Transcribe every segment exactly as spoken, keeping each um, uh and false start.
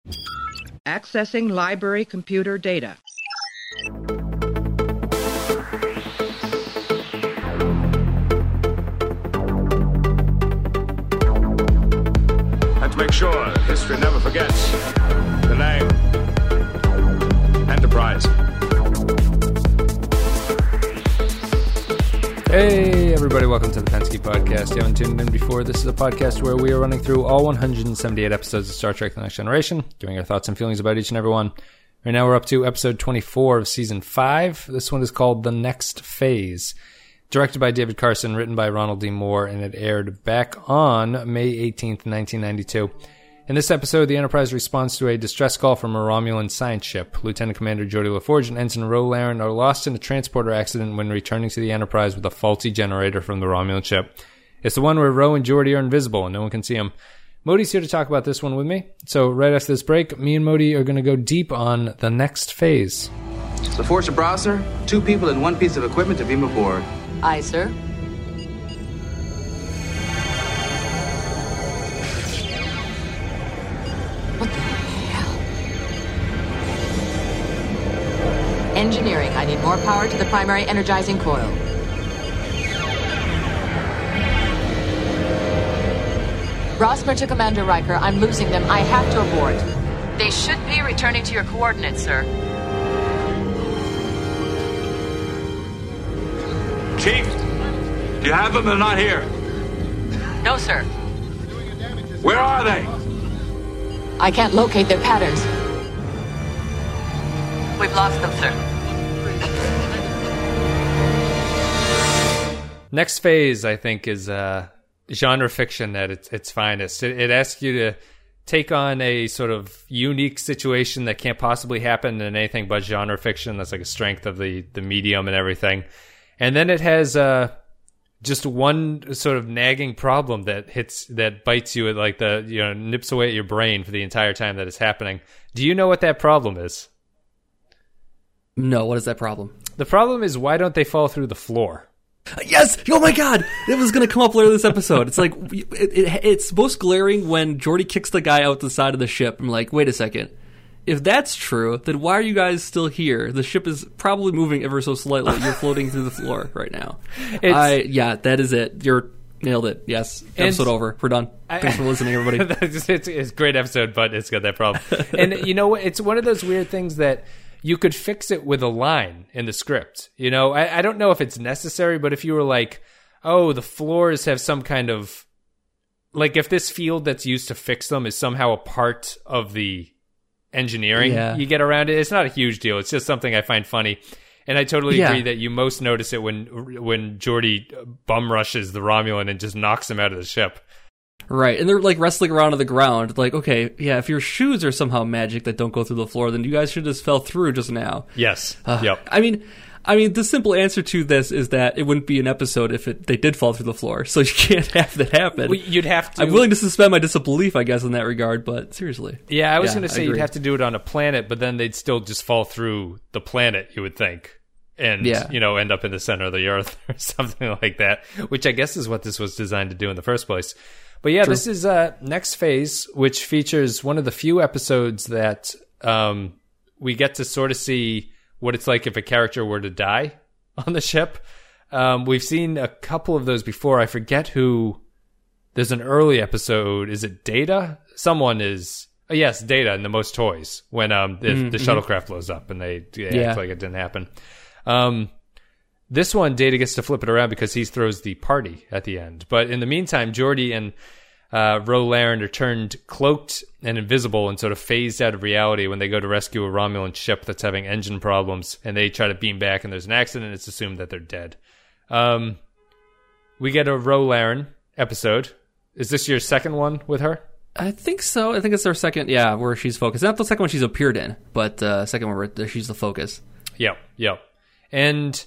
Accessing library computer data. And to make sure history never forgets the name Enterprise. Hey, everybody, welcome to the Pensky Podcast. You haven't tuned in before. This is a podcast where we are running through all one hundred seventy-eight episodes of Star Trek The Next Generation, giving our thoughts and feelings about each and every one. Right now, we're up to episode twenty-four of season five. This one is called The Next Phase. Directed by David Carson, written by Ronald D. Moore, and it aired back on May eighteenth, nineteen ninety-two. In this episode, the Enterprise responds to a distress call from a Romulan science ship. Lieutenant Commander Geordi LaForge and Ensign Ro Laren are lost in a transporter accident when returning to the Enterprise with a faulty generator from the Romulan ship. It's the one where Ro and Geordi are invisible and no one can see them. Modi's here to talk about this one with me. So right after this break, me and Modi are going to go deep on The Next Phase. LaForge to Browser, two people and one piece of equipment to beam aboard. Aye, sir. What the hell? Engineering, I need more power to the primary energizing coil. Rossmer to Commander Riker, I'm losing them. I have to abort. They should be returning to your coordinates, sir. Chief, do you have them? They're not here. No, sir. Where are they? I can't locate their patterns. We've lost them, sir. Next Phase, I think, is uh, genre fiction at its, its finest. It, it asks you to take on a sort of unique situation that can't possibly happen in anything but genre fiction. That's like a strength of the, the medium and everything. And then it has uh, just one sort of nagging problem that hits, that bites you at like the, you know, nips away at your brain for the entire time that it's happening. Do you know what that problem is? No, what is that problem? The problem is, why don't they fall through the floor? Yes! Oh my god! It was going to come up later this episode. It's like, it, it, it's most glaring when Geordi kicks the guy out the side of the ship. I'm like, wait a second. If that's true, then why are you guys still here? The ship is probably moving ever so slightly. You're floating through the floor right now. It's, I Yeah, that is it. You're nailed it. Yes. Episode over. We're done. Thanks I, for listening, everybody. it's, it's, it's a great episode, but it's got that problem. And you know what? It's one of those weird things that you could fix it with a line in the script. You know, I, I don't know if it's necessary, but if you were like, oh, the floors have some kind of, like if this field that's used to fix them is somehow a part of the engineering yeah. you get around it, it's not a huge deal. It's just something I find funny. And I totally yeah. agree that you most notice it when when Geordi bum rushes the Romulan and just knocks him out of the ship. Right, and they're like wrestling around on the ground. Like, okay, yeah, if your shoes are somehow magic that don't go through the floor, then you guys should have just fell through just now. Yes. Uh, yep. I mean, I mean, the simple answer to this is that it wouldn't be an episode if it they did fall through the floor. So you can't have that happen. Well, you'd have to. I'm willing to suspend my disbelief, I guess, in that regard. But seriously, yeah, I was yeah, going to say you'd have to do it on a planet, but then they'd still just fall through the planet. You would think. And, yeah. you know, end up in the center of the earth or something like that, which I guess is what this was designed to do in the first place. But yeah, True. This is uh, Next Phase, which features one of the few episodes that um, we get to sort of see what it's like if a character were to die on the ship. Um, we've seen a couple of those before. I forget who. There's an early episode. Is it Data? Someone is. Oh, yes, Data in The Most Toys when um, the, mm-hmm. the shuttlecraft blows up and they, they yeah. act like it didn't happen. Um, this one, Data gets to flip it around because he throws the party at the end. But in the meantime, Geordi and uh, Ro Laren are turned cloaked and invisible and sort of phased out of reality when they go to rescue a Romulan ship that's having engine problems. And they try to beam back and there's an accident. It's assumed that they're dead. Um, we get a Ro Laren episode. Is this your second one with her? I think so. I think it's our second, yeah, where she's focused. Not the second one she's appeared in, but uh second one where she's the focus. Yep, yep. And,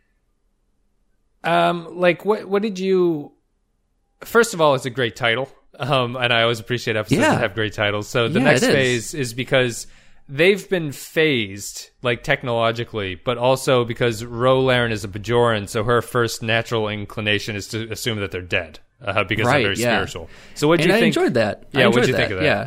um, like, what what did you... First of all, it's a great title, um, and I always appreciate episodes yeah. that have great titles. So the yeah, next phase is. is because they've been phased, like, technologically, but also because Ro Laren is a Bajoran, so her first natural inclination is to assume that they're dead, uh, because right, they're yeah. spiritual. So what did you I think? I enjoyed that. Yeah, what what did you that. think of that? Yeah.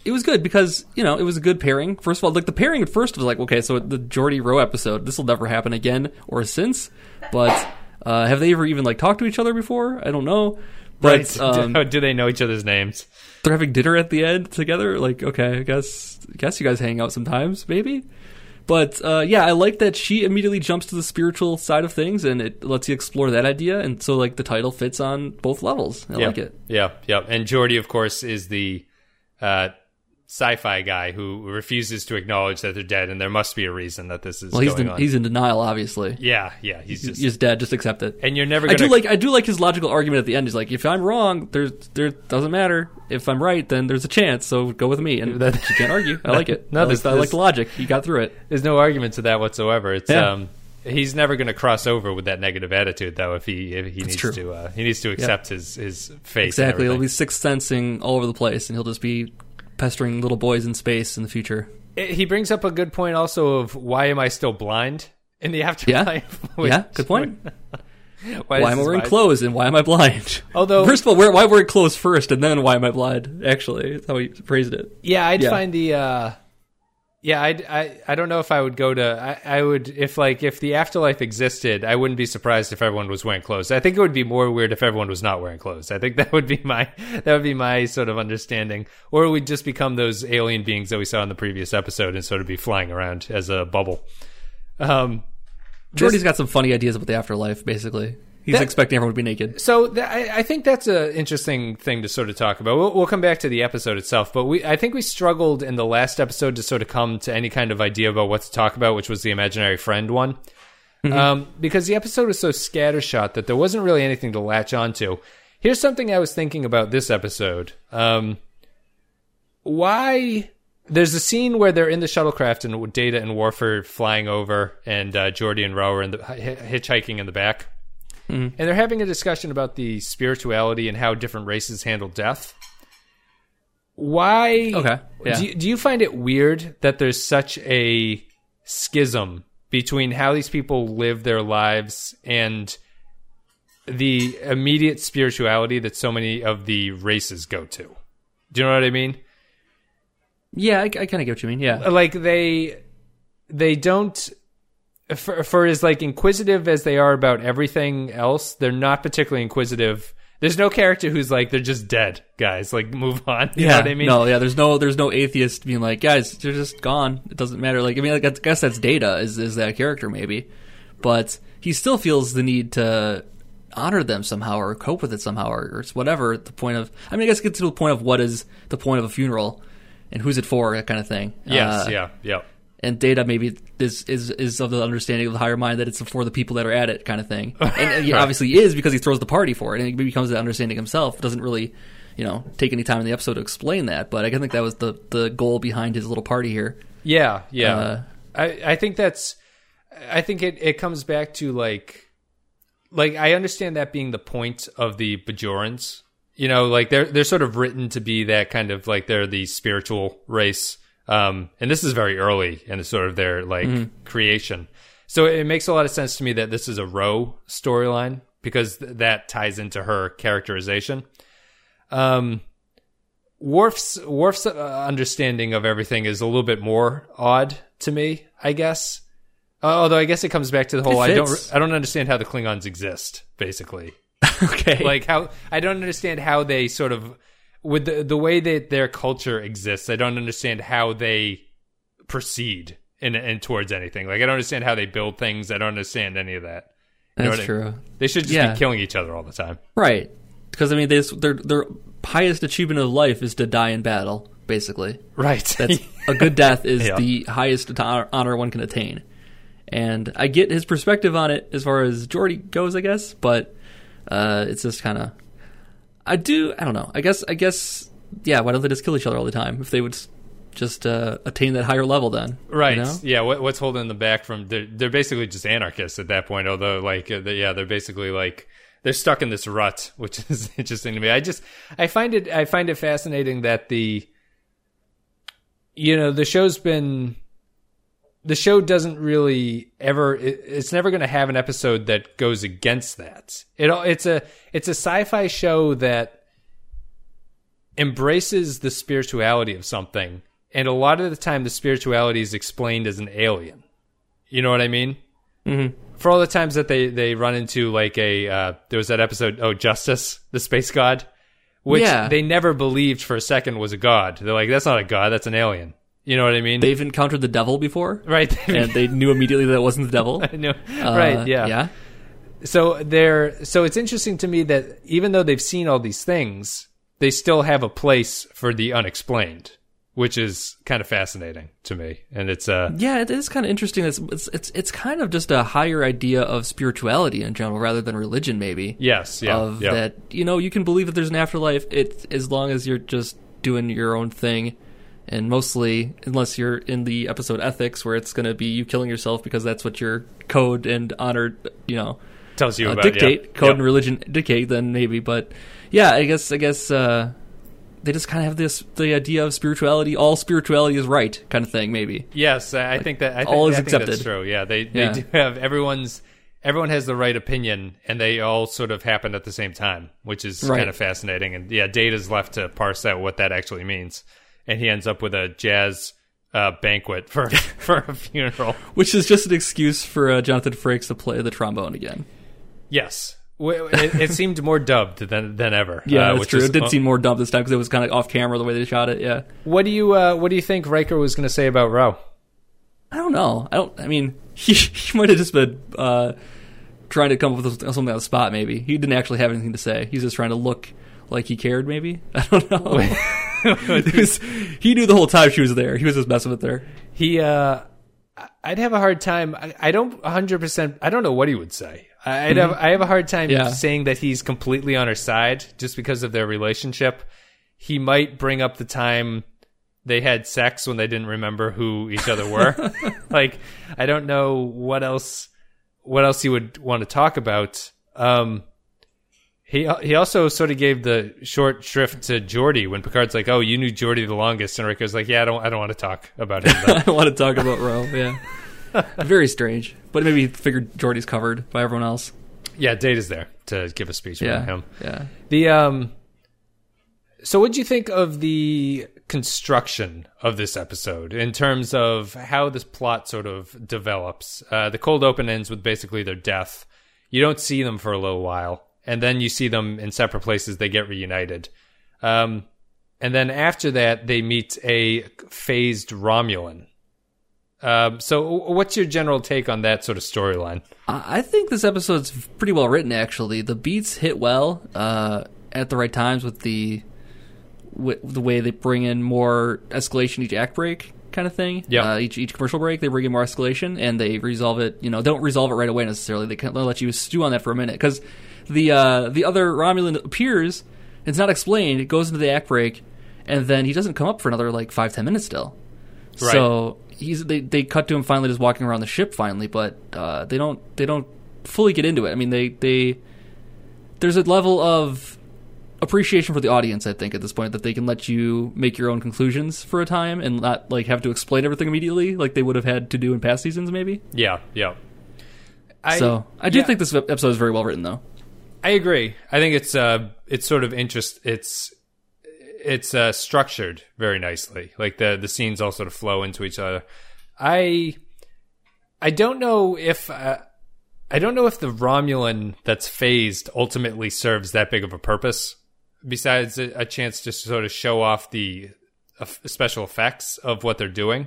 it was good because, you know, it was a good pairing. First of all, like the pairing at first was like, okay, so the Geordi Rowe episode, this will never happen again or since. But uh, have they ever even like talked to each other before? I don't know. But right. um, do, do they know each other's names? They're having dinner at the end together. Like, okay, I guess, I guess you guys hang out sometimes, maybe. But uh, yeah, I like that she immediately jumps to the spiritual side of things, and it lets you explore that idea. And so, like, the title fits on both levels. I yeah. like it. Yeah, yeah. And Geordi, of course, is the uh, sci-fi guy who refuses to acknowledge that they're dead, and there must be a reason that this is well, he's going in, on. He's in denial, obviously. Yeah, yeah. He's just he's dead. Just accept it. And you're never. Gonna... I do like. I do like his logical argument at the end. He's like, if I'm wrong, there's there doesn't matter. If I'm right, then there's a chance. So go with me, and that, you can't argue. I like it. No, I, there's, like, I like the logic. You got through it. There's no argument to that whatsoever. It's yeah. um, he's never going to cross over with that negative attitude, though. If he if he That's needs true. to, uh, he needs to accept yep. his his fate. Exactly. He'll be sixth sensing all over the place, and he'll just be pestering little boys in space in the future. He brings up a good point also of why am I still blind in the afterlife? Yeah, yeah good point. why why am I wearing clothes and why am I blind? Although, first of all, why wearing clothes first and then why am I blind? Actually, that's how he phrased it. Yeah, I'd yeah. find the. Uh, yeah, I'd, I I don't know if I would go to. I, I would if like if the afterlife existed, I wouldn't be surprised if everyone was wearing clothes. I think it would be more weird if everyone was not wearing clothes. I think that would be my that would be my sort of understanding, or we'd just become those alien beings that we saw in the previous episode and sort of be flying around as a bubble. Um, Geordi's this, got some funny ideas about the afterlife. Basically, he's that, expecting everyone to be naked. So th- I, I think that's an interesting thing to sort of talk about. We'll, we'll come back to the episode itself, but we I think we struggled in the last episode to sort of come to any kind of idea about what to talk about, which was the imaginary friend one. Mm-hmm. Um, because the episode was so scattershot that there wasn't really anything to latch onto. Here's something I was thinking about this episode. Um, why... There's a scene where they're in the shuttlecraft and Data and Worf are flying over, and uh, Geordi and Rowe are in the, hitchhiking in the back. Mm. And they're having a discussion about the spirituality and how different races handle death. Why... Okay. Yeah. Do, do you find it weird that there's such a schism between how these people live their lives and the immediate spirituality that so many of the races go to? Do you know what I mean? Yeah, I, I kind of get what you mean. Yeah, like they they don't for, for as like inquisitive as they are about everything else, they're not particularly inquisitive. There's no character who's like they're just dead, guys. Like move on. You yeah, know what I mean? No, yeah. There's no there's no atheist being like, guys, they're just gone. It doesn't matter. Like I mean, like, I guess that's Data is is that character maybe, but he still feels the need to honor them somehow or cope with it somehow or, or whatever. The point of I mean, I guess get to the point of what is the point of a funeral. And who's it for, that kind of thing. Yes, uh, yeah, yeah. And Data maybe is, is is of the understanding of the higher mind that it's for the people that are at it, kind of thing. And, and he right. obviously is because he throws the party for it, and he becomes that understanding himself. Doesn't really, you know, take any time in the episode to explain that. But I think that was the, the goal behind his little party here. Yeah, yeah. Uh, I I think that's. I think it, it comes back to like, like I understand that being the point of the Bajorans. You know, like they're they're sort of written to be that kind of like they're the spiritual race, um, and this is very early in sort of their like mm-hmm. creation. So it makes a lot of sense to me that this is a Rowe storyline because th- that ties into her characterization. Um, Worf's Worf's uh, understanding of everything is a little bit more odd to me, I guess. Uh, although I guess it comes back to the whole I don't I don't understand how the Klingons exist, basically. Okay. Like how I don't understand how they sort of with the the way that their culture exists. I don't understand how they proceed in, in towards anything. Like I don't understand how they build things. I don't understand any of that. You That's know true. I mean? They should just yeah. be killing each other all the time. Right. Because I mean, they, their their highest achievement of life is to die in battle. Basically, right. That's a good death is yeah. the highest honor one can attain. And I get his perspective on it as far as Geordi goes, I guess, but. Uh, it's just kind of, I do, I don't know. I guess, I guess, yeah. Why don't they just kill each other all the time if they would just uh, attain that higher level then? Right. You know? Yeah. What, what's holding them back from? They're, they're basically just anarchists at that point. Although, like, uh, they, yeah, they're basically like they're stuck in this rut, which is interesting to me. I just, I find it, I find it fascinating that the, you know, the show's been. The show doesn't really ever. It, it's never going to have an episode that goes against that. It it's a it's a sci-fi show that embraces the spirituality of something, and a lot of the time the spirituality is explained as an alien. You know what I mean? Mm-hmm. For all the times that they, they run into like a, uh, there was that episode, oh, Justice, the space god, which yeah. they never believed for a second was a god. They're like, that's not a god, that's an alien. You know what I mean? They've encountered the devil before. Right. And they knew immediately that it wasn't the devil. I know. Uh, right, yeah. Yeah. So they're, so it's interesting to me that even though they've seen all these things, they still have a place for the unexplained, which is kind of fascinating to me. And it's uh yeah, it is kind of interesting. It's, it's it's it's kind of just a higher idea of spirituality in general rather than religion, maybe. Yes, yeah, of yeah. that, you know, you can believe that there's an afterlife. It as long as you're just doing your own thing, and mostly unless you're in the episode Ethics, where it's going to be you killing yourself because that's what your code and honor, you know, tells you uh, about dictate. Yeah. Code yep. and religion dictate. Then maybe, but yeah, I guess I guess. Uh, They just kind of have this the idea of spirituality. All spirituality is right, kind of thing. Maybe. Yes, I like, think that I think, all is I think accepted. that's true. Yeah, they they Yeah. do have everyone's everyone has the right opinion, and they all sort of happen at the same time, which is Right. kind of fascinating. And yeah, Data's left to parse out what that actually means, and he ends up with a jazz uh, banquet for for a funeral, Which is just an excuse for uh, Jonathan Frakes to play the trombone again. Yes. It, it seemed more dubbed than than ever. Yeah, uh, that's which true. is, It did uh, seem more dumb this time because it was kind of off camera the way they shot it. Yeah. What do you uh, What do you think Riker was going to say about Ro? I don't know. I don't. I mean, he, he might have just been uh, trying to come up with something on the spot. Maybe he didn't actually have anything to say. He's just trying to look like he cared. Maybe I don't know. It was, he knew the whole time she was there. He was just messing with her. He, uh, I'd have a hard time. I, I don't one hundred percent. I don't know what he would say. I'd have, I have a hard time Yeah. saying that he's completely on her side just because of their relationship. He might bring up the time they had sex when they didn't remember who each other were. Like, I don't know what else, what else he would want to talk about. Um, he he also sort of gave the short shrift to Geordi when Picard's like, "Oh, you knew Geordi the longest," and Riker's like, "Yeah, I don't, I don't want to talk about him." I don't want to talk about Ro. Yeah, very strange. But maybe he figured Geordi's covered by everyone else. Yeah, Data's there to give a speech Yeah, about him. yeah. The um. So, what do you think of the construction of this episode in terms of how this plot sort of develops? Uh, the cold open ends with basically their death. You don't see them for a little while, and then you see them in separate places. They get reunited, um, and then after that, they meet a phased Romulan. Um, so, what's your general take on that sort of storyline? I think this episode's pretty well written. Actually, the beats hit well uh, at the right times with the. With the way they bring in more escalation each act break kind of thing. Yeah. Uh, each each commercial break, they bring in more escalation, and they resolve it. You know, don't resolve it right away necessarily. They can they'll let you stew on that for a minute because the uh, the other Romulan appears. It's not explained. It goes into the act break, and then he doesn't come up for another like five ten minutes still. Right. So he's they they cut to him finally just walking around the ship finally, but uh, they don't they don't fully get into it. I mean, they they there's a level of appreciation for the audience, I think, at this point, that they can let you make your own conclusions for a time and not like have to explain everything immediately like they would have had to do in past seasons, maybe. Yeah, yeah. I, so I do yeah, think this episode is very well written, though. I agree. I think it's uh, it's sort of interest. It's it's uh, structured very nicely. Like the the scenes all sort of flow into each other. I I don't know if. Uh, I don't know if the Romulan that's phased ultimately serves that big of a purpose, besides a, a chance to sort of show off the uh, special effects of what they're doing.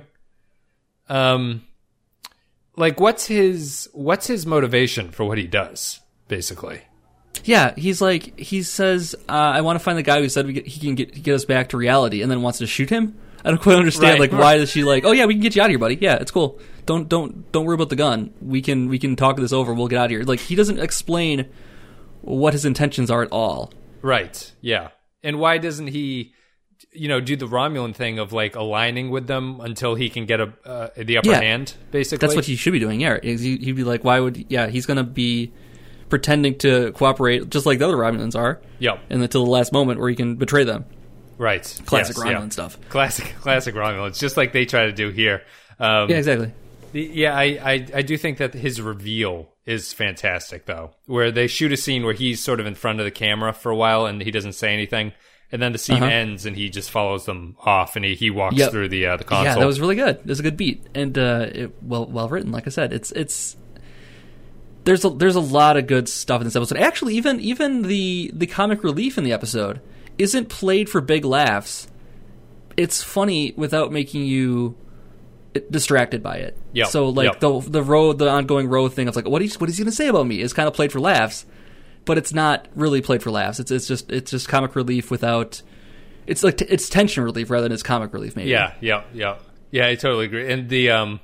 Um, like what's his what's his motivation for what he does, basically? Yeah, he's like he says, uh, "I want to find the guy who said we get, he can get get us back to reality," and then wants to shoot him. I don't quite understand. Right. Like, why is she like, "Oh yeah, we can get you out of here, buddy. Yeah, it's cool. Don't don't don't worry about the gun. We can we can talk this over. We'll get out of here." Like, he doesn't explain what his intentions are at all. Right. Yeah. And why doesn't he, you know, do the Romulan thing of like aligning with them until he can get a uh, the upper Yeah. hand? Basically, That's what he should be doing. Yeah, He- he'd be like, "Why would? Yeah, he's gonna be pretending to cooperate just like the other Romulans are. Yep. And until the last moment where he can betray them. Right. Classic Yes, Romulan yeah. stuff. Classic, classic Romulan. It's just like they try to do here. Um, Yeah, exactly. The, yeah, I, I, I do think that his reveal is fantastic, though, where they shoot a scene where he's sort of in front of the camera for a while and he doesn't say anything, and then the scene Uh-huh. ends, and he just follows them off, and he, he walks Yep. through the uh, the console. Yeah, that was really good. It was a good beat and uh, it, well well written. Like I said, it's it's there's a there's a lot of good stuff in this episode. Actually, even even the the comic relief in the episode isn't played for big laughs. It's funny without making you distracted by it. Yep. So like Yep. the the road the ongoing road thing of like what is what is he going to say about me is kind of played for laughs, but it's not really played for laughs. It's it's just it's just comic relief without. It's like t- it's tension relief rather than it's comic relief. Maybe. Yeah, yeah, yeah, yeah. I totally agree. And the um,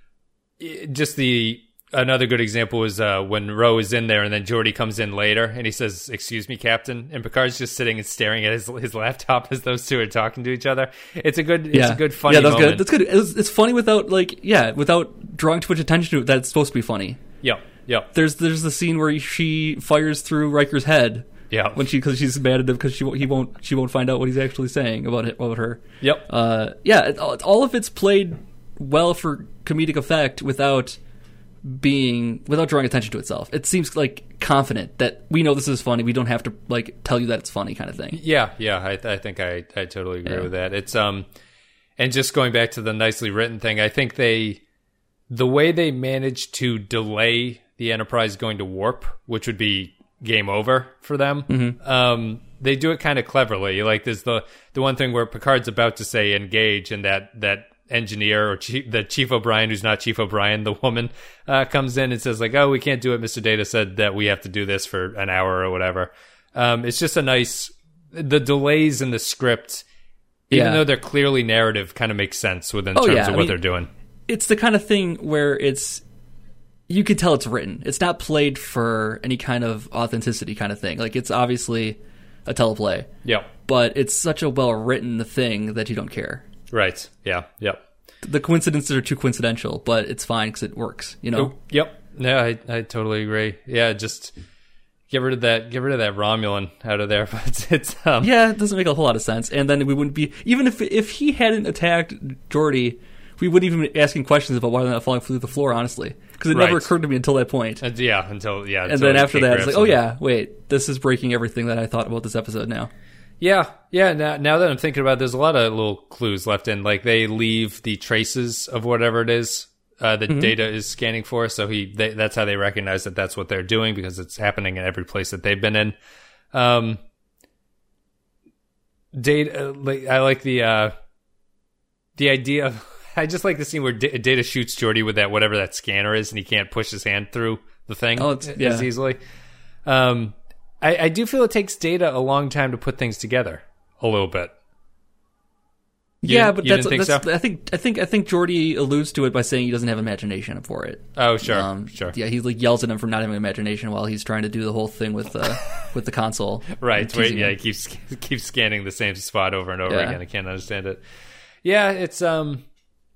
just the another good example was uh, when Ro is in there, and then Geordi comes in later, and he says, "Excuse me, Captain," and Picard's just sitting and staring at his his laptop as those two are talking to each other. It's a good, it's Yeah. a good funny. Yeah, that's moment. good. That's good. It's, it's funny without like yeah, without drawing too much attention to it. That's supposed to be funny. Yep, yep, There's there's the scene where she fires through Riker's head. yeah. When she because she's mad at him because she he won't she won't find out what he's actually saying about it, about her. Yep. Uh, yeah, it, all of it's played well for comedic effect without being without drawing attention to itself. It seems like confident that we know this is funny. We don't have to like tell you that it's funny, kind of thing. Yeah, yeah, I, I think I, I totally agree Yeah. with that. It's um, and just going back to the nicely written thing, I think they, the way they managed to delay the Enterprise going to warp, which would be game over for them, Mm-hmm. um, they do it kind of cleverly. Like there's the the one thing where Picard's about to say engage, and that that engineer or chief, the Chief O'Brien, who's not Chief O'Brien, the woman, uh, comes in and says like, "Oh, we can't do it. Mister Data said that we have to do this for an hour or whatever." Um, it's just a nice the delays in the script, even Yeah. though they're clearly narrative, kind of makes sense within Oh, terms yeah, of I what mean- they're doing. It's the kind of thing where it's you can tell it's written. It's not played for any kind of authenticity kind of thing. Like it's obviously a teleplay, Yep. but it's such a well written thing that you don't care. Right. Yeah. Yep. The coincidences are too coincidental, but it's fine because it works. You know. Oh, yep. No, I I totally agree. Yeah, just get rid of that. Get rid of that Romulan out of there. But it's um. Yeah, it doesn't make a whole lot of sense. And then we wouldn't be even if if he hadn't attacked Geordi, we wouldn't even be asking questions about why they're not falling through the floor. Honestly, because it Right. never occurred to me until that point. Uh, yeah. Until yeah. And until then the after cake that, it's grabs like, oh him. yeah, wait, this is breaking everything that I thought about this episode now. Yeah, yeah. Now, now that I'm thinking about it, there's a lot of little clues left in. Like they leave the traces of whatever it is uh, that Data is scanning for. So he, they, that's how they recognize that that's what they're doing because it's happening in every place that they've been in. Um, Data, uh, like, I like the uh, the idea of. I just like the scene where D- Data shoots Geordi with that whatever that scanner is, and he can't push his hand through the thing Oh, it's- as yeah. easily. Um, I, I do feel it takes Data a long time to put things together, a little bit. You yeah, didn't- but you that's, didn't think that's so? I think I think I think Geordi alludes to it by saying he doesn't have imagination for it. Oh, sure, Um, sure. Yeah, he like yells at him for not having imagination while he's trying to do the whole thing with uh, with the console. Right, And wait, teasing yeah, him. he keeps keeps scanning the same spot over and over Yeah. again. I can't understand it. Yeah, it's um,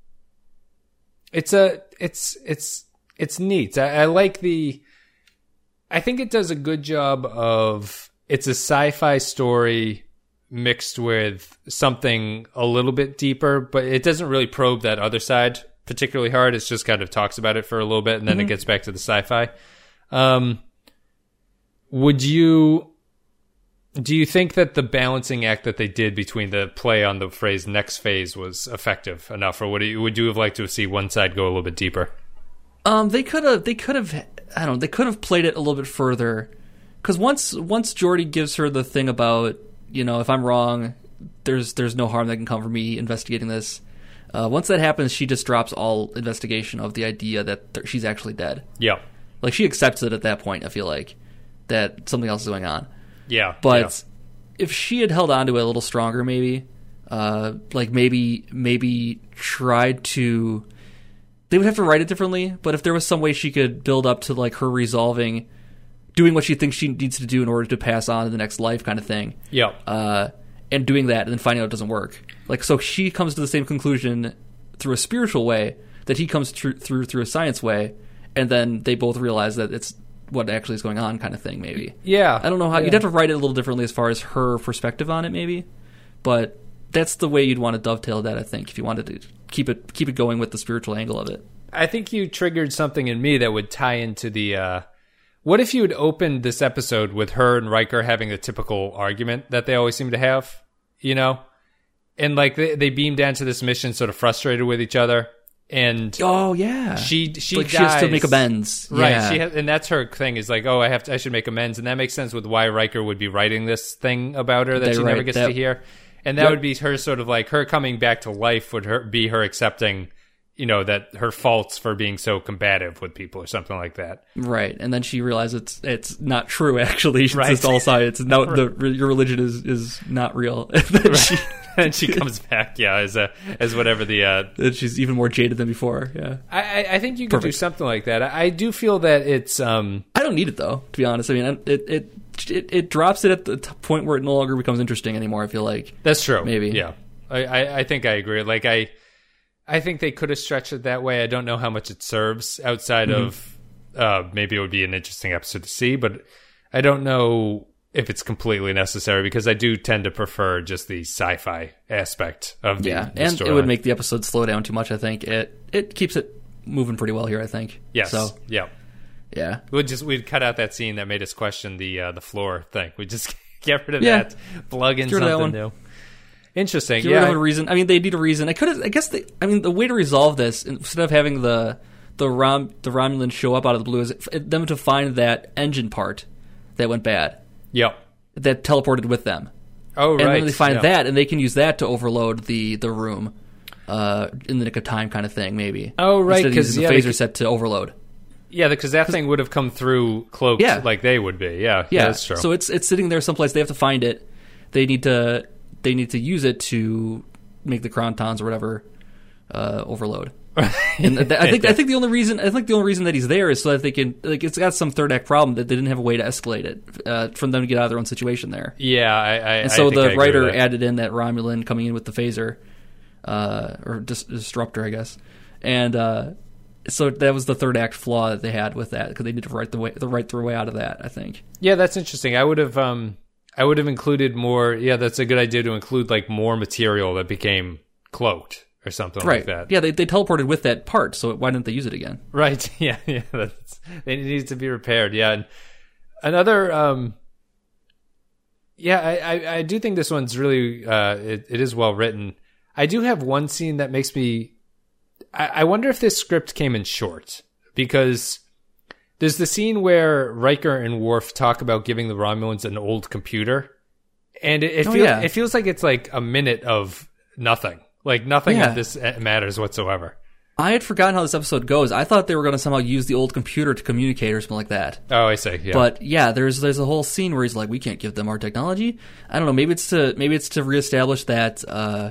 it's a it's it's it's neat. I, I like the. I think it does a good job of. It's a sci-fi story mixed with something a little bit deeper, but it doesn't really probe that other side particularly hard. It's just kind of talks about it for a little bit, and then Mm-hmm. it gets back to the sci-fi. Um, would you do you think that the balancing act that they did between the play on the phrase "next phase" was effective enough, or would you would you have liked to see one side go a little bit deeper? Um, they could have. They could have. I don't know. They could have played it a little bit further, because once once Geordi gives her the thing about, you know, if I'm wrong, there's there's no harm that can come from me investigating this. Uh, once that happens, she just drops all investigation of the idea that th- she's actually dead. Yeah, Like she accepts it at that point. I feel like that something else is going on. yeah, But yeah. if she had held on to it a little stronger, maybe, uh, like maybe maybe tried to, they would have to write it differently. But if there was some way she could build up to like her resolving, doing what she thinks she needs to do in order to pass on to the next life, kind of thing. yeah. Uh, and doing that and then finding out it doesn't work. Like so, she comes to the same conclusion through a spiritual way that he comes through through through a science way, and then they both realize that it's what actually is going on, kind of thing. Maybe. Yeah. I don't know how Yeah. you'd have to write it a little differently as far as her perspective on it, maybe, but that's the way you'd want to dovetail that. I think if you wanted to keep it keep it going with the spiritual angle of it. I think you triggered something in me that would tie into the. Uh, what if you had opened this episode with her and Riker having the typical argument that they always seem to have? you know? And like they, they beam down to this mission sort of frustrated with each other. And oh yeah, she she like dies. she has to make amends, right? Yeah. She has, and that's her thing is like, oh, I have to, I should make amends, and that makes sense with why Riker would be writing this thing about her that They she write never gets that- to hear, and that Yep. would be her sort of like her coming back to life would her be her accepting, you know, that her faults for being so combative with people or something like that. Right, and then she realizes it's it's not true. Actually, it's Right. just all science. No, the your religion is, is not real. And then she, And she comes back, yeah, as a as whatever the. Uh, and she's even more jaded than before. Yeah, I I- I think you could do Perfect. something like that. I, I do feel that it's um. I don't need it though. To be honest, I mean, it it it, it drops it at the t- point where it no longer becomes interesting anymore. I feel like That's true. Maybe. Yeah. I, I, I think I agree. Like I I think they could have stretched it that way. I don't know how much it serves outside Mm-hmm. of uh maybe it would be an interesting episode to see, but I don't know if it's completely necessary because I do tend to prefer just the sci-fi aspect of the, yeah, the and it storyline. would make the episode slow down too much. I think it it keeps it moving pretty well here. I think. Yes. So Yeah. yeah, We'd just we'd cut out that scene that made us question the uh, the floor thing. We just get rid of Yeah. that, plug in Get rid of that something one. new. Interesting. Get yeah. rid of a reason. I mean, they need a reason. I could. I guess. They, I mean, the way to resolve this instead of having the the Rom the Romulans show up out of the blue is them to find that engine part that went bad Yep. that teleported with them. Oh right. And then they find yeah. that, and they can use that to overload the the room uh, in the nick of time, kind of thing. Maybe. Oh, right, Instead of 'cause, using yeah, the they phaser could- set to overload. Yeah, because that thing would have come through cloaked Yeah. like they would be. Yeah, Yeah, that's true. So it's it's sitting there someplace. They have to find it. They need to they need to use it to make the Krontons or whatever uh, overload. And th- I think I think the only reason I think the only reason that he's there is so that they can like it's got some third act problem that they didn't have a way to escalate it uh, from them to get out of their own situation there. yeah, I, I And I so think I the agree writer with that. added in that Romulan coming in with the phaser uh, or dis- disruptor, I guess, and uh, so that was the third act flaw that they had with that because they need to write the way the right their way out of that. I think. Yeah, that's interesting. I would have um I would have included more. Yeah, that's a good idea to include like more material that became cloaked or something Right. like that. Yeah, they they teleported with that part, so why didn't they use it again? Right. Yeah. Yeah. That's, they need to be repaired. Yeah. And another. Um, yeah, I, I, I do think this one's really. Uh, it, it is well written. I do have one scene that makes me. I, I wonder if this script came in short because there's the scene where Riker and Worf talk about giving the Romulans an old computer, and it, it Oh, feels yeah. it feels like it's like a minute of nothing. Like nothing Yeah. of this matters whatsoever. I had forgotten how this episode goes. I thought they were going to somehow use the old computer to communicate or something like that. Oh, I see. Yeah. But yeah, there's there's a whole scene where he's like, "We can't give them our technology." I don't know. Maybe it's to maybe it's to reestablish that uh,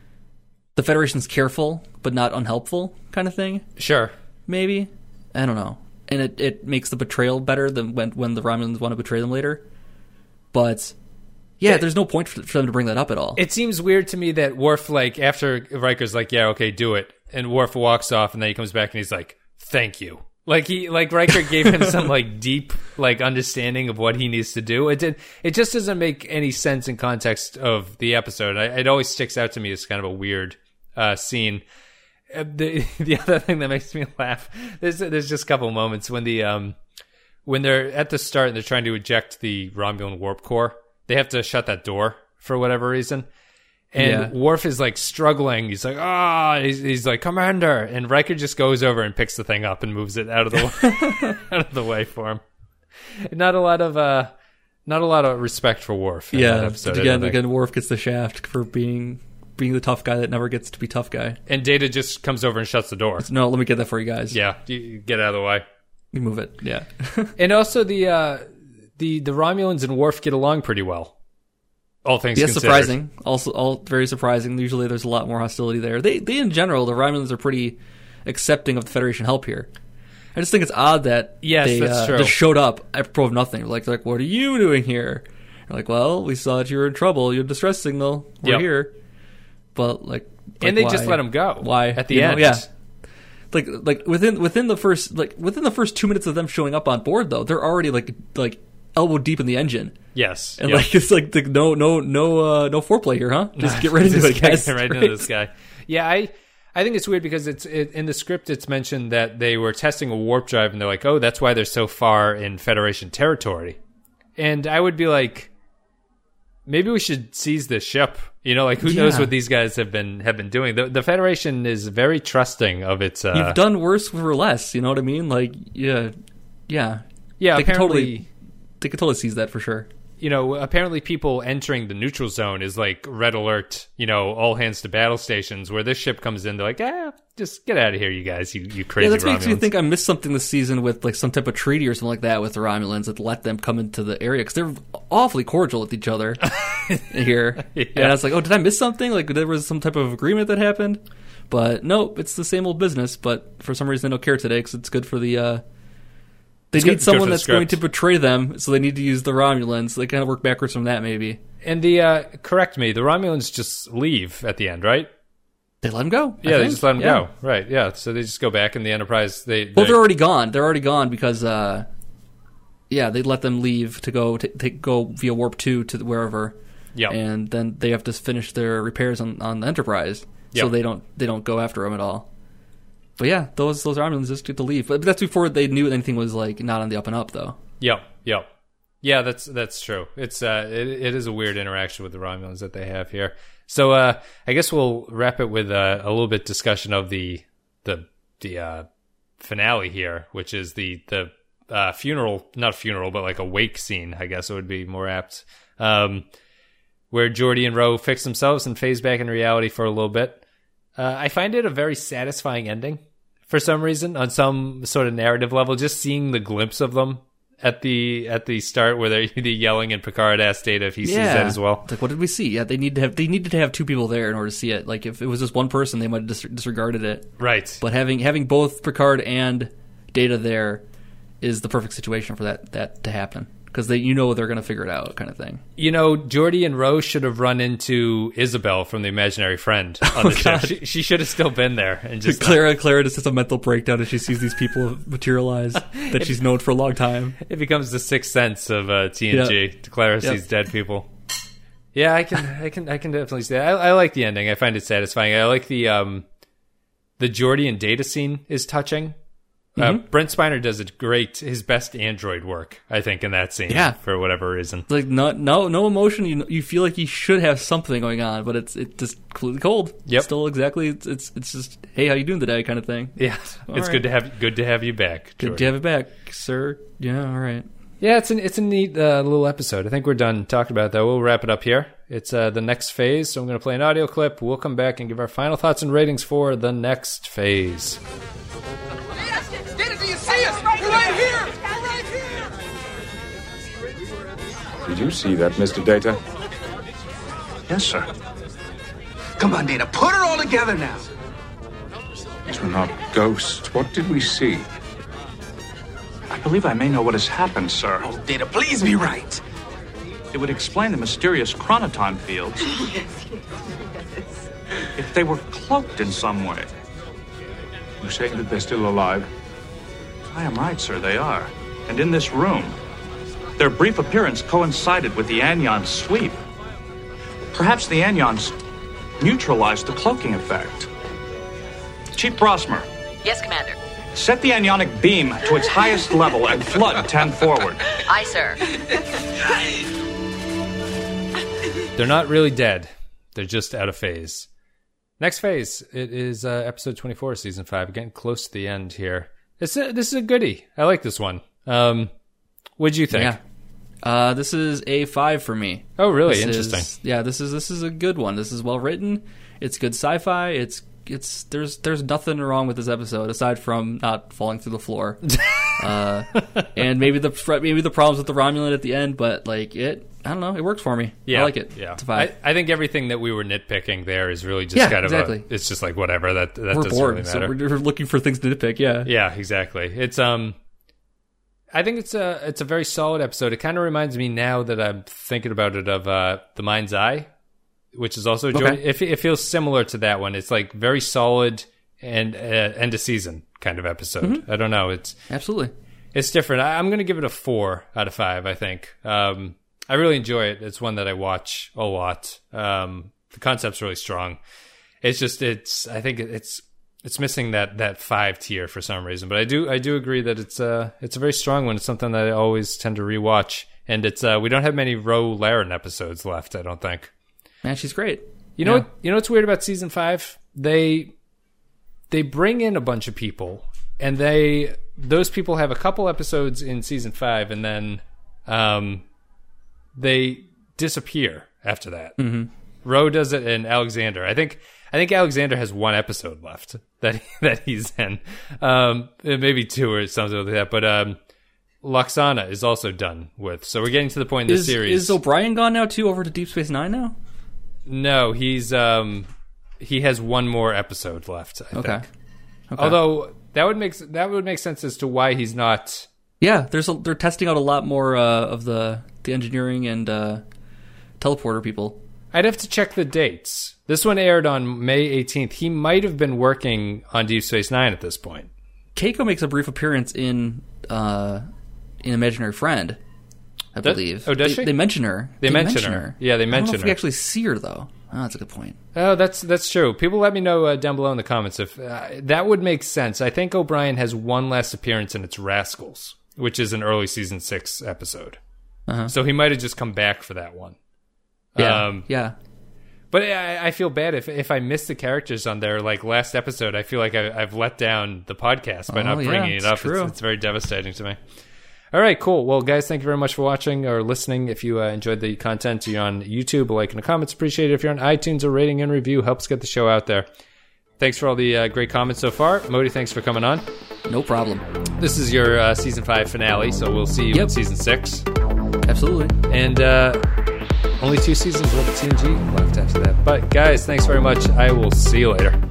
the Federation's careful but not unhelpful kind of thing. Sure. Maybe I don't know. And it, it makes the betrayal better than when when the Romulans want to betray them later. But yeah, It- there's no point for, for them to bring that up at all. It seems weird to me that Worf, like, after Riker's like, yeah, okay, do it. And Worf walks off and then he comes back and he's like, thank you. Like, he, like, Riker gave him some, like, deep, like, understanding of what he needs to do. It did, it just doesn't make any sense in context of the episode. I, it always sticks out to me as kind of a weird, uh, scene. Uh, the, the other thing that makes me laugh, there's, there's just a couple moments when the, um, when they're at the start and they're trying to eject the Romulan warp core, they have to shut that door for whatever reason. And Yeah. Worf is like struggling. He's like, ah, he's, he's like, Commander. And Riker just goes over and picks the thing up and moves it out of the way, out of the way for him. Not a lot of, uh, not a lot of respect for Worf. In that yeah, episode, but I don't again, think. again, Worf gets the shaft for being being the tough guy that never gets to be tough guy. And Data just comes over and shuts the door. No, let me get that for you guys. Yeah, you, you get out of the way. You move it. Yeah. And also the, uh, the, the Romulans and Worf get along pretty well. All things Yes, considered. surprising. Also, all very surprising. Usually, there's a lot more hostility there. They, they in general, the Romulans are pretty accepting of the Federation help here. I just think it's odd that Yes, they that's uh, true. just showed up apropos of nothing. Like, like, what are you doing here? They're like, well, we saw that you were in trouble. You had a distress signal. We're Yep. here. But like, And like, they just why? let him go. Why At the You know, end. yeah. Like, like within within the first like within the first two minutes of them showing up on board, though, they're already like like elbow deep in the engine. Yes. And Yep. like it's like the, no no no uh, no foreplay here, huh? Just get right into Just it, guys. get right into this guy. Yeah, I I think it's weird because it's it, in the script it's mentioned that they were testing a warp drive and they're like, oh, that's why they're so far in Federation territory. And I would be like, maybe we should seize this ship. You know, like who Yeah. knows what these guys have been have been doing. The, the Federation is very trusting of its. Uh, You've done worse for less. You know what I mean? Like, yeah, yeah, yeah, They could apparently, totally, they could totally seize that for sure. you know, apparently people entering the neutral zone is like red alert. You know, all hands to battle stations. Where this ship comes in, they're like, ah, just get out of here, you guys, you you crazy. Yeah, that makes me Romulans. think I missed something this season with like some type of treaty or something like that with the Romulans that let them come into the area because they're awfully cordial with each other here. Yeah. And I was like, oh, did I miss something? Like there was some type of agreement that happened, but nope, it's the same old business. But for some reason, they don't care today because it's good for the. Uh, they It's need good- good someone for the that's going script. to betray them, so they need to use the Romulans. So they kind of work backwards from that, maybe. And the uh, correct me, the Romulans just leave at the end, right? They let him go. I Yeah, they think. just let them Yeah. go. Right, yeah. So they just go back in the Enterprise. They Well, they're- they're already gone. They're already gone because, uh, yeah, they let them leave to go t- t- go via warp two to wherever, Yep. and then they have to finish their repairs on, on the Enterprise, so Yep. they don't they don't go after them at all. But yeah, those those Romulans just get to leave. But that's before they knew anything was like not on the up and up, though. Yep, yep. Yeah, that's that's true. It's uh, it, it is a weird interaction with the Romulans that they have here. So uh, I guess we'll wrap it with uh, a little bit discussion of the the the uh, finale here, which is the the uh, funeral, not funeral, but like a wake scene. I guess it would be more apt, um, where Geordi and Ro fix themselves and phase back in reality for a little bit. Uh, I find it a very satisfying ending for some reason, on some sort of narrative level. Just seeing the glimpse of them at the at the start, where they're, they're yelling, and Picard asks Data if he sees that as well. It's like, what did we see? Yeah, they need to have they needed to have two people there in order to see it. Like if it was just one person, they might have dis- disregarded it. Right. But having having both Picard and Data there is the perfect situation for that that to happen because they you know they're going to figure it out, kind of thing. You know, Geordi and Ro should have run into Isabel from the Imaginary Friend on the God. ship. She, she should have still been there and just Clara Clara just has a mental breakdown as she sees these people materialize that she's known for a long time. it becomes the sixth sense of uh, T N G. Yeah. Clara Yep. sees dead people. Yeah, I can, I can, I can definitely say that. I, I like the ending. I find it satisfying. I like the um, the Geordi and Data scene is touching. Uh, Mm-hmm. Brent Spiner does a great, his best android work, I think, in that scene. Yeah. For whatever reason. It's like no no no emotion. You you feel like you should have something going on, but it's it's just completely cold. Yep. It's still exactly it's it's, it's just hey, how you doing today, kind of thing. Yeah, All it's right. good to have good to have you back. Good Geordi. to have it back, sir. Yeah, all right. Yeah, it's an it's a neat uh, little episode. I think we're done talking about that. We'll wrap it up here. It's uh, the next phase, so I'm going to play an audio clip. We'll come back and give our final thoughts and ratings for the next phase. Data, do you see us? We're right here! We're right here! Did you see that, Mister Data? Yes, sir. Come on, Data, put it all together now. These were not ghosts. What did we see? I believe I may know what has happened, sir. Oh, Data, please be right. It would explain the mysterious chronoton fields. If they were cloaked in some way. You're saying that they're still alive? I am right, sir, they are. And in this room. Their brief appearance coincided with the Anion's sweep. Perhaps the Anyons neutralized the cloaking effect. Chief Brosmer, Yes, Commander. set the Anionic beam to its highest level and flood ten forward. Aye, sir. They're not really dead. They're just out of phase. Next phase, it is uh, episode twenty-four, season five. Getting close to the end here. This is, this is a goodie. I like this one. Um, what'd you think? Yeah. Uh, this is a five for me. Oh, really? This Interesting. is- yeah, this is this is a good one. This is well written. It's good sci-fi. It's it's there's there's nothing wrong with this episode aside from not falling through the floor, uh, and maybe the maybe the problems with the Romulan at the end. But like it, I don't know. It works for me. Yeah, I like it. Yeah, It's a five. I, I think everything that we were nitpicking there is really just Yeah, kind of exactly. a, it's just like whatever. That that we're doesn't bored, really so matter. we're, we're looking for things to nitpick. Yeah. Yeah, exactly. It's um, I think it's a it's a very solid episode. It kind of reminds me now that I'm thinking about it of uh, The Mind's Eye, which is also Okay. it, it feels similar to that one. It's like very solid and uh, end of season kind of episode. Mm-hmm. I don't know. It's Absolutely. it's different. I, I'm going to give it a four out of five. I think um, I really enjoy it. It's one that I watch a lot. Um, the concept's really strong. It's just it's. I think it's it's missing that that five tier for some reason. But I do I do agree that it's a it's a very strong one. It's something that I always tend to rewatch. and it's uh, we don't have many Ro Laren episodes left. I don't think. Man, she's great. You know yeah. what? You know what's weird about season five? They they bring in a bunch of people, and they those people have a couple episodes in season five, and then um, they disappear after that. Mm-hmm. Ro does it, and Alexander. I think I think Alexander has one episode left that that he's in, um, maybe two or something like that. But um, Lwaxana is also done with. So we're getting to the point in the is, series. Is O'Brien gone now too? Over to Deep Space Nine now? No, he's um, he has one more episode left. I okay. think. Okay. Although that would make that would make sense as to why he's not. Yeah, there's a, they're testing out a lot more uh, of the the engineering and uh, teleporter people. I'd have to check the dates. This one aired on May eighteenth. He might have been working on Deep Space Nine at this point. Keiko makes a brief appearance in uh, in Imaginary Friend, I Does, believe. Oh, does they, she? They mention her. They, they mention, mention her. her. Yeah, they mention I don't know if her. we actually see her though. Oh, that's a good point. Oh, that's that's true. People, let me know uh, down below in the comments if uh, that would make sense. I think O'Brien has one last appearance, and it's Rascals, which is an early season six episode. Uh-huh. So he might have just come back for that one. Yeah, um, yeah. But I, I feel bad if if I miss the characters on there. Like last episode, I feel like I, I've let down the podcast by oh, not bringing yeah, it up. True. It's, it's very devastating to me. All right, cool. Well, guys, thank you very much for watching or listening. If you uh, enjoyed the content, you're on YouTube, a like and a comments appreciated. If you're on iTunes, a rating and review helps get the show out there. Thanks for all the uh, great comments so far. Modi, thanks for coming on. No problem. This is your uh, season five finale, so we'll see you yep. in season six. Absolutely. And uh, only two seasons of T N G left after that. But, guys, thanks very much. I will see you later.